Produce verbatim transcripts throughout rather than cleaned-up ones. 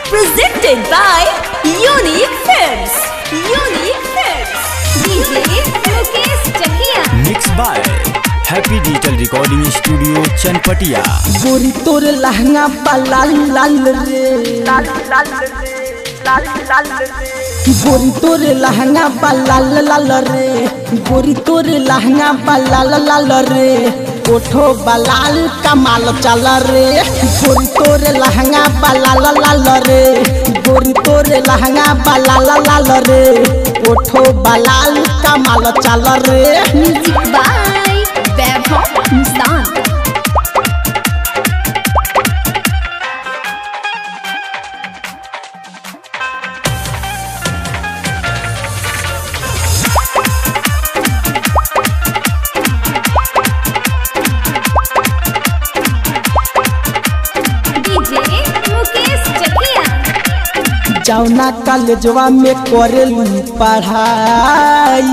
Presented by Unique Films. Unique Films. D J Mukesh Chakia. Mixed by Happy Digital Recording Studio Chanpatia. गोरी तोर लहंगा पा लाल लाल रे लाल लाल रे लाल लाल रे गोरी तोर लहंगा पा लाल लाल रे गोरी तोर लहंगा पा लाल लाल रे ओठो बलाल कमाल चल रे गोरी तोर लहंगा पा लाल लाल रे गोरी तोर लहंगा पा लाल लाल रे ओठो बलाल कमाल चल रे Music by Vaibhav Mustan. जौना कॉलेजवा में करेलू पढ़ाई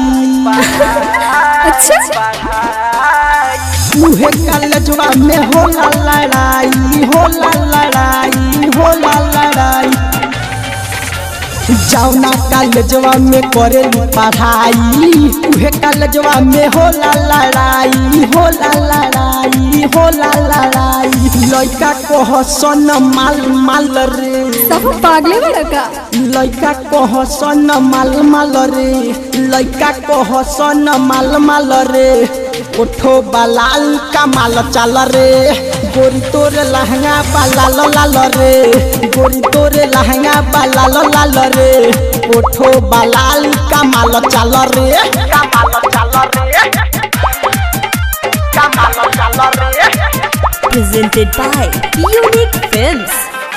अच्छा उहे कॉलेजवा में होला लड़ाई होला लड़ाई होला लड़ाई जौना कॉलेजवा में करेलू पढ़ाई उहे कॉलेजवा में होला लड़ाई होला लड़ाई होला लड़ाई लड़का कह सन माल माल रे सब पागले बड़ा का लड़का कह सन माल माल रे लड़का कह सन माल माल रे ओठो बलाल कमाल चल रे गोरी तोर लहंगा बलाल लाल रे गोरी तोर लहंगा बलाल लाल रे ओठो बलाल कमाल चल रे कमाल चल रे कमाल चल रे Presented by Unique Films.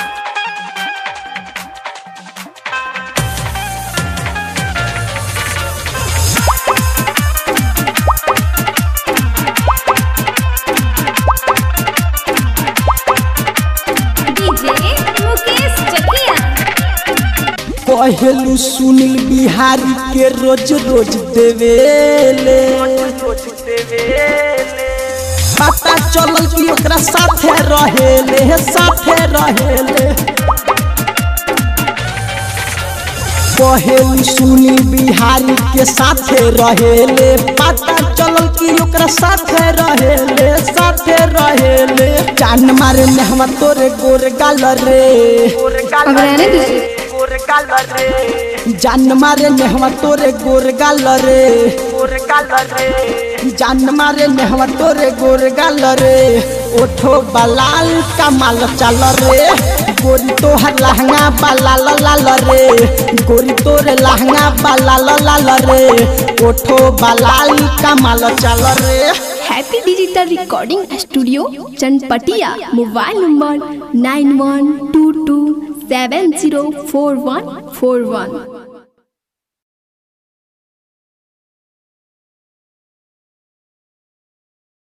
कहलू सुनील बिहारी के रोज रोज देवेले पता चलल कि ओकरा साथे रहेले साथे रहेले कहलू सुनील बिहारी के साथे रहेले पता चलल कि ओकरा साथे रहेले साथे रहेले जान मारे ने हम तोरे गोर गाल रे जान मारे नेहवा तोरे गोर गाल रे जान मारे नेहवा तोरे गोर गाल रे ओठो बलाल कमाल चल रे गोरी तोहर लहंगा बलाल लाल रे गोरी तोरे लहंगा बलाल लाल रे ओठो बलाल कमाल चल रे Happy Digital Recording Studio Chanpatia. Mobile number nine one two two seven zero four one four one.